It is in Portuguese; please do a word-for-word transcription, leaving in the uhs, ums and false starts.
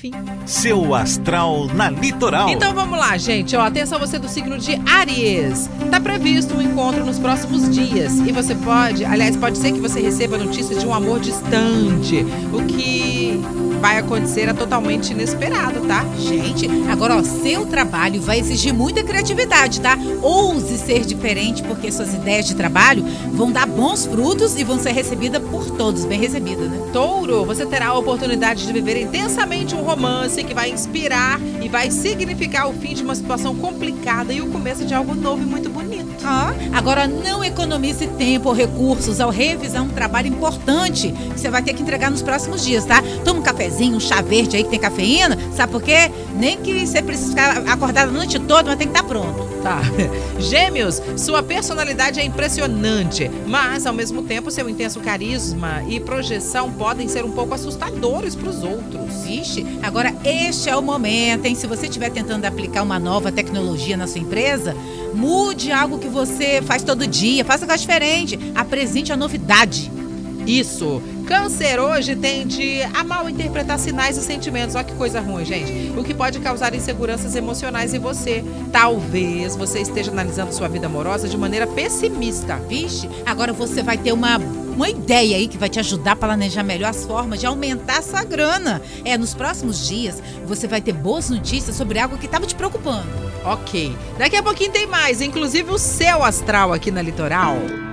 enfim. Seu astral na Litoral. Então vamos lá, gente. Ó, atenção você do signo de Áries. Tá previsto um encontro nos próximos dias. E você pode, aliás, pode ser que você receba notícias de um amor distante. O que vai acontecer é totalmente inesperado, tá? Gente, agora, ó, seu trabalho vai exigir muita criatividade, tá? Ouse ser diferente, porque suas ideias de trabalho vão dar bons frutos e vão ser recebidas por todos, bem recebidas, né? Touro, você terá a oportunidade de viver intensamente um romance que vai inspirar e vai significar o fim de uma situação complicada e o começo de algo novo e muito bonito. Ah, agora não economize tempo ou recursos ao revisar um trabalho importante que você vai ter que entregar nos próximos dias, tá? Toma um cafezinho, um chá verde aí que tem cafeína, sabe por quê? Nem que você precise ficar acordado a noite toda, mas tem que estar pronto. Tá. Gêmeos, sua personalidade é impressionante, mas ao mesmo tempo seu intenso carisma e projeção podem ser um pouco assustadores para os outros. Vixe, agora este é o momento, hein? Se você estiver tentando aplicar uma nova tecnologia na sua empresa, mude algo que você faz todo dia, faça algo diferente, apresente a novidade. Isso. Câncer hoje tende a mal interpretar sinais e sentimentos. Olha que coisa ruim, gente. O que pode causar inseguranças emocionais em você. Talvez você esteja analisando sua vida amorosa de maneira pessimista. Vixe, agora você vai ter uma, uma ideia aí que vai te ajudar a planejar melhor as formas de aumentar a sua grana. É, nos próximos dias você vai ter boas notícias sobre algo que estava te preocupando. Ok. Daqui a pouquinho tem mais, inclusive o seu astral aqui na Litoral.